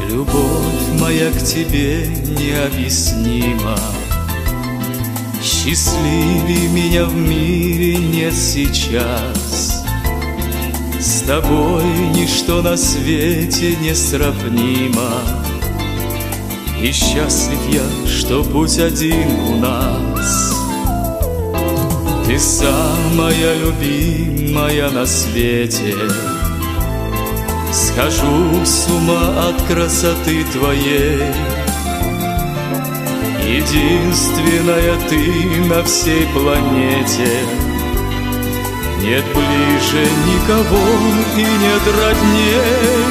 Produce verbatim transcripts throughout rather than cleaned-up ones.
Любовь моя к тебе необъяснима. Счастливее меня в мире нет сейчас. С тобой ничто на свете не сравнимо. И счастлив я, что путь один у нас. Ты самая любимая на свете. Схожу с ума от красоты твоей. Единственная ты на всей планете. Нет ближе никого и нет родней.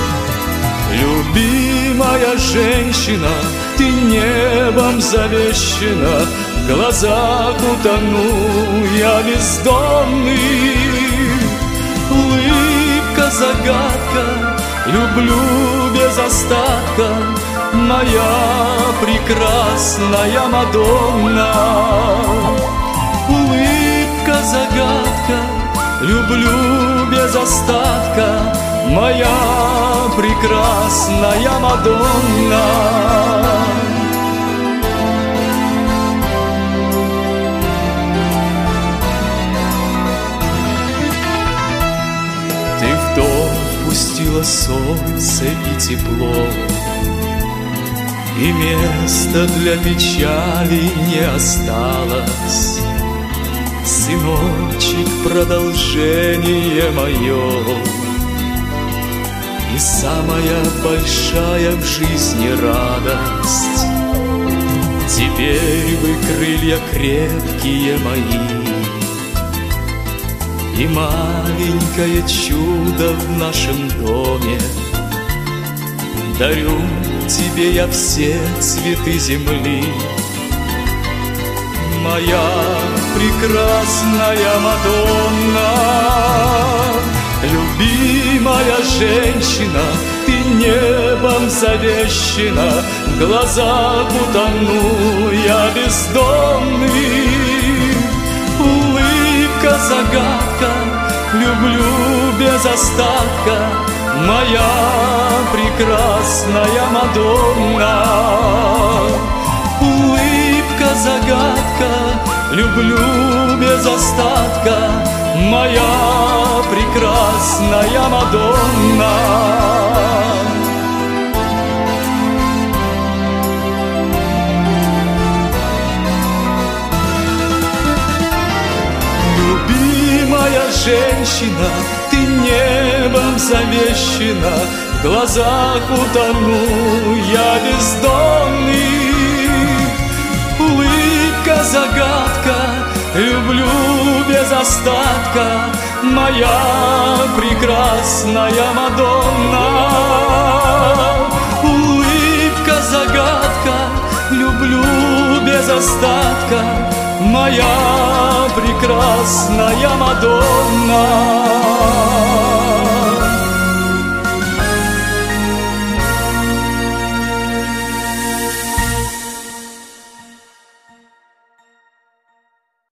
Любимая женщина, ты небом завещена. В глазах утону я бездонный. Улыбка загадка, люблю без остатка. Моя прекрасная Мадонна. Улыбка загадка, люблю без остатка. Моя прекрасная Мадонна. Ты в дом впустила солнце и тепло, и места для печали не осталось. Сыночек, продолжение мое, и самая большая в жизни радость. Теперь вы крылья крепкие мои, и маленькое чудо в нашем доме. Дарю тебе я все цветы земли. Моя прекрасная Мадонна. Любимая женщина, ты небом завещена. В глазах утону я бездонный. Улыбка загадка, люблю без остатка. Моя прекрасная Мадонна. Улыбка загадка, люблю без остатка. Моя прекрасная Мадонна. Любимая женщина, ты небом завещена. В глазах утону я бездонный. Улыбка загадка, люблю без остатка. Моя прекрасная Мадонна. Улыбка загадка, люблю без остатка. Моя прекрасная Мадонна.